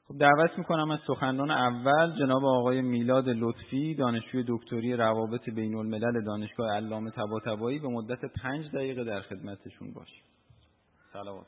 خب دعوت میکنم از سخنران اول جناب آقای میلاد لطفی، دانشجوی دکتری روابط بین الملل دانشگاه علامه طباطبایی، به مدت 5 دقیقه در خدمتشون باشیم. صلوات.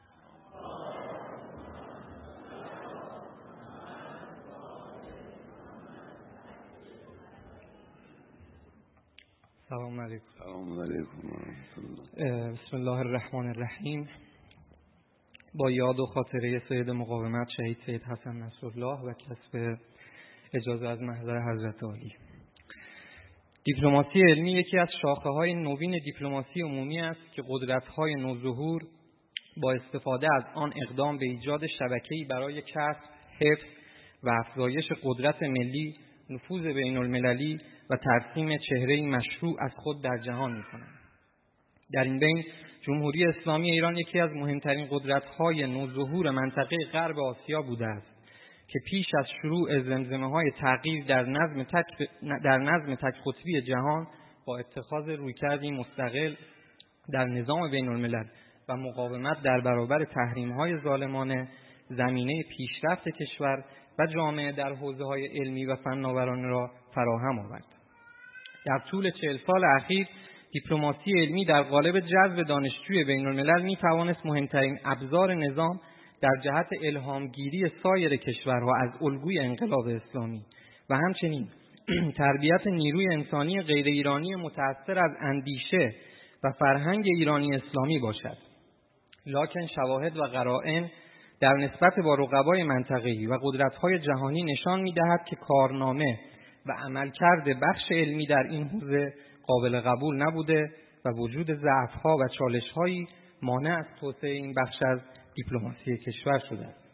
سلام علیکم. سلام علیکم. بسم الله الرحمن الرحیم. با یاد و خاطره سید مقاومت شهید سید حسن نصرالله و کسب اجازه از محضر حضرت عالی. دیپلماسی علمی یکی از شاخه‌های نوین دیپلماسی عمومی است که قدرت‌های نوظهور با استفاده از آن اقدام به ایجاد شبکه‌ای برای کسب، حفظ و افزایش قدرت ملی، نفوذ بین‌المللی و ترسیم چهره‌ای مشروع از خود در جهان می‌کنند. در این بین جمهوری اسلامی ایران یکی از مهمترین قدرت‌های نوظهور منطقه غرب آسیا بوده است که پیش از شروع زمزمه‌های تغییر در نظم تک قطبی جهان با اتخاذ رویکردی مستقل در نظام بین‌الملل و مقاومت در برابر تحریم‌های ظالمانه، زمینه پیشرفت کشور و جامعه در حوزه‌های علمی و فناورانه را فراهم آورد. در طول 40 سال اخیر دیپلماسی علمی در قالب جذب دانشجوی بین‌الملل می‌توانست مهمترین ابزار نظام در جهت الهامگیری سایر کشورها از الگوی انقلاب اسلامی و همچنین تربیت نیروی انسانی غیر ایرانی متأثر از اندیشه و فرهنگ ایرانی اسلامی باشد. لکن شواهد و قرائن در نسبت با رقبای منطقه‌ای و قدرت‌های جهانی نشان می‌دهد که کارنامه و عملکرد بخش علمی در این حوزه قابل قبول نبوده و وجود ضعف‌ها و چالش‌هایی مانع از توسعه این بخش از دیپلماسی کشور شده است.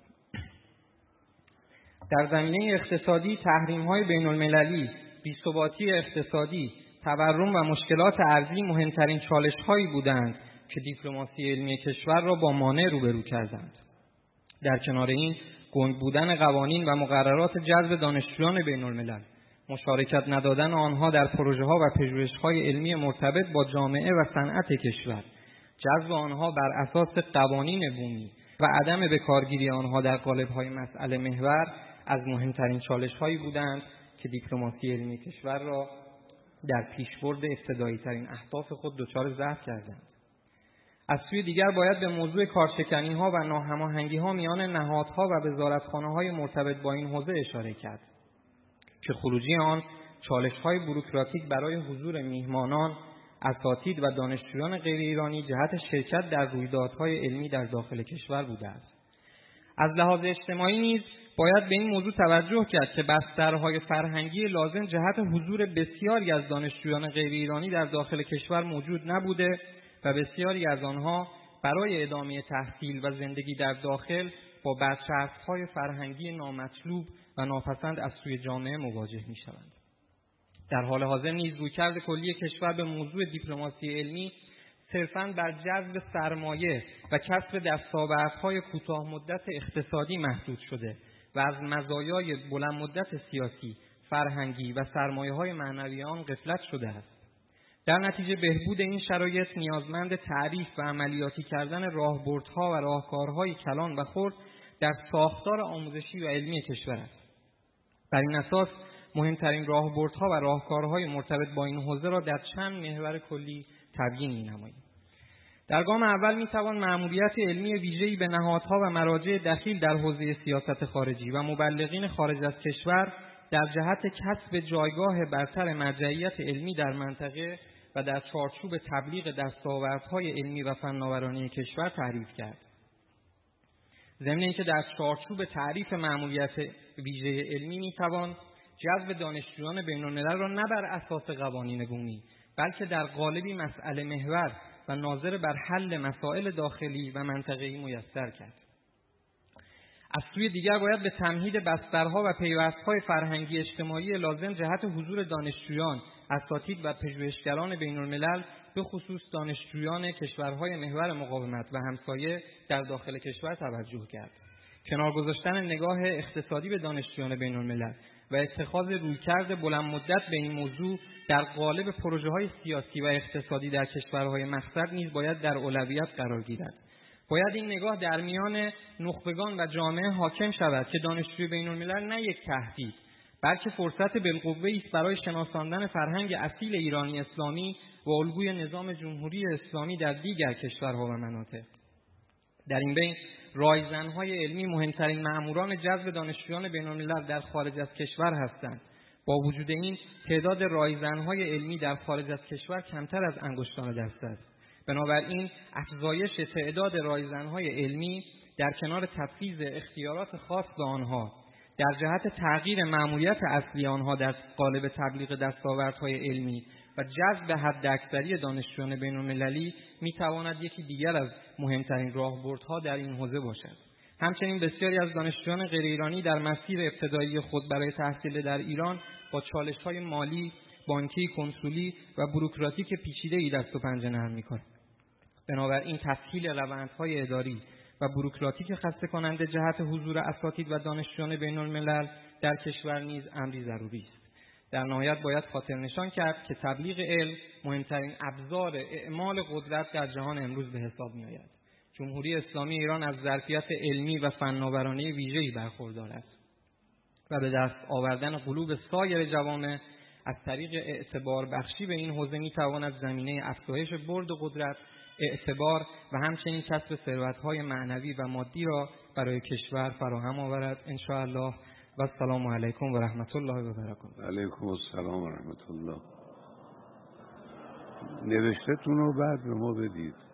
در زمینه اقتصادی، تحریم‌های بین‌المللی، بی‌ثباتی اقتصادی، تورم و مشکلات ارزی مهمترین چالش‌هایی بودند که دیپلماسی علمی کشور را با مانع روبرو کردند. در کنار این، گنگ بودن قوانین و مقررات جذب دانشجویان بین‌الملل، مشارکت ندادن آنها در پروژه‌ها و پژوهش‌های علمی مرتبط با جامعه و صنعت کشور، جذب آنها بر اساس قوانین بومی و عدم بکارگیری آنها در قالب‌های مسئله محور از مهمترین چالش‌هایی بودند که دیپلماسی علمی کشور را در پیشبرد ابتدایی‌ترین اهداف خود دچار ضعف کردند. از سوی دیگر باید به موضوع کارشکنی‌ها و ناهماهنگی‌ها میان نهادها و وزارتخانه‌های مرتبط با این حوزه اشاره کرد که خروجی آن چالش‌های بوروکراتیک برای حضور میهمانان، اساتید و دانشجویان غیر ایرانی جهت شرکت در رویدادهای علمی در داخل کشور بوده است. از لحاظ اجتماعی نیز باید به این موضوع توجه کرد که بسترهای فرهنگی لازم جهت حضور بسیاری از دانشجویان غیر ایرانی در داخل کشور موجود نبوده و بسیاری از آنها برای ادامه تحصیل و زندگی در داخل با برچسب‌های فرهنگی نامطلوب و ناپسند از سوی جامعه مواجه می‌شوند. در حال حاضر نیز رویکرد کلی کشور به موضوع دیپلماسی علمی صرفاً بر جذب سرمایه و کسب دستاوردهای کوتاه مدت اقتصادی محدود شده و از مزایای بلند مدت سیاسی، فرهنگی و سرمایه‌های معنوی آن غفلت شده است. در نتیجه بهبود این شرایط نیازمند تعریف و عملیاتی کردن راهبردها و راهکارهای کلان و خرد در ساختار آموزشی و علمی کشور است. بر این اساس مهمترین راهبردها و راهکارهای مرتبط با این حوزه را در چند محور کلی تبیین می‌نماییم. در گام اول می‌توان مأموریت علمی ویژه‌ای به نهادها و مراجع دخیل در حوزه سیاست خارجی و مبلغین خارج از کشور در جهت کسب جایگاه برتر مرجعیت علمی در منطقه و در چارچوب تبلیغ دستاوردهای علمی و فناورانه کشور تعریف کرد. ضمن اینکه در چارچوب تعریف مأموریت ویژه علمی می‌توان جذب دانشجویان بین‌الملل را نه بر اساس قوانین بومی بلکه در قالبی مسئله محور و ناظر بر حل مسائل داخلی و منطقه‌ای میسر کرد. از سوی دیگر باید به تمهید بسترها و پیوست‌های فرهنگی اجتماعی لازم جهت حضور دانشجویان، اساتید و پژوهشگران بین‌الملل به خصوص دانشجویان کشورهای محور مقاومت و همسایه در داخل کشور توجه کرد. کنار گذاشتن نگاه اقتصادی به دانشجویان بین‌الملل و اتخاذ رویکرد بلند مدت به این موضوع در قالب پروژه‌های سیاسی و اقتصادی در کشورهای مقصد نیز باید در اولویت قرار گیرد. باید این نگاه در میان نخبگان و جامعه حاکم شود که دانشجوی بین‌الملل نه یک تهدید، بلکه فرصت بالقوه‌ای است برای شناساندن فرهنگ اصیل ایرانی اسلامی و الگوی نظام جمهوری اسلامی در دیگر کشورها و مناطق. در این بین رایزن‌های علمی مهمترین مأموران جذب دانشجویان بین‌الملل در خارج از کشور هستند. با وجود این تعداد رایزن‌های علمی در خارج از کشور کمتر از انگشتان دست است. بنابراین افزایش تعداد رایزن‌های علمی در کنار تفویض اختیارات خاص به آنها در جهت تغییر مأموریت اصلی آنها در قالب تبلیغ دستاوردهای علمی و جذب حداکثری دانشجویان بین‌المللی می‌تواند یکی دیگر از مهمترین راهبردها در این حوزه باشد. همچنین بسیاری از دانشجویان غیر ایرانی در مسیر ابتدایی خود برای تحصیل در ایران با چالش‌های مالی، بانکی، کنسولی و بوروکراتیک پیچیده‌ای دست و پنجه نرم می‌کنند. بنابراین تسهیل روندهای اداری و بوروکراتیک خسته کننده جهت حضور اساتید و دانشجویان بین‌الملل در کشور نیز امری ضروری است. در نهایت باید خاطر نشان کرد که تبلیغ علم مهمترین ابزار اعمال قدرت در جهان امروز به حساب می‌آید. جمهوری اسلامی ایران از ظرفیت علمی و فناورانه ویژه‌ای برخوردار است و به دست آوردن قلوب سایر جوامع از طریق اعتبار بخشی به این حوزه می‌تواند زمینه افزایش برد قدرت، اعتبار و همچنین کسب ثروت‌های معنوی و مادی را برای کشور فراهم آورد ان شاء الله. و السلام علیکم و رحمت الله و برکاته. علیکم السلام و رحمت الله. نوشته‌تون رو بعد به ما بدید.